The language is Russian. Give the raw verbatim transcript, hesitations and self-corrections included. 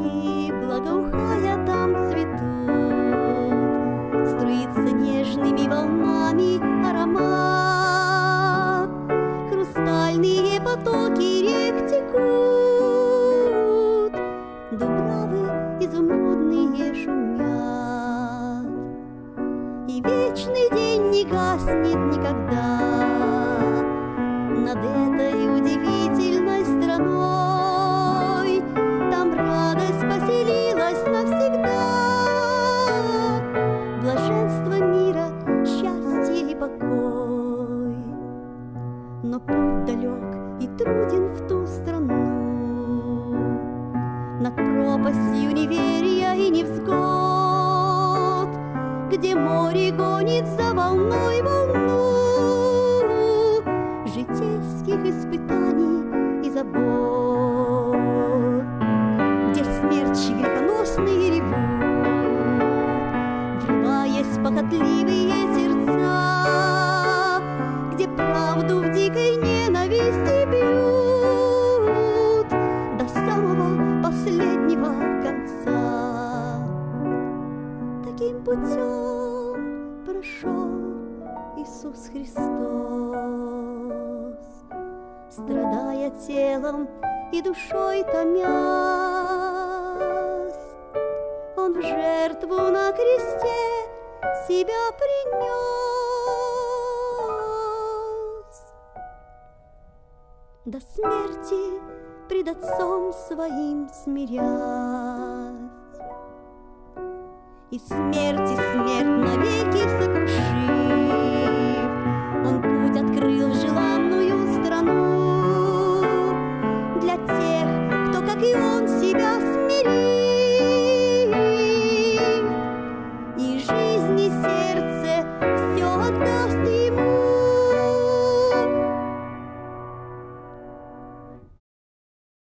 цветы, благоухая там цветут, струится нежными волнами аромат, хрустальные потоки рек текут, дубравы изумрудные шумят, и вечный день не гаснет никогда над этой удивительной страной. Там радость поселилась навсегда, блаженство мира, счастье и покой. Но путь далек и труден в ту страну, над пропастью неверия и невзгод, где море гонит за волной волну житейских испытаний и забот, где смерчи грехоносные ревут, врываясь в похотливые сердца, где правду в дикой ненависти бьют до самого последнего конца. Таким путем прошел Иисус Христос, страдая телом и душой томясь. Он в жертву на кресте себя принес, до смерти пред Отцом Своим смирясь, и смерти смерть навеки сокрушив.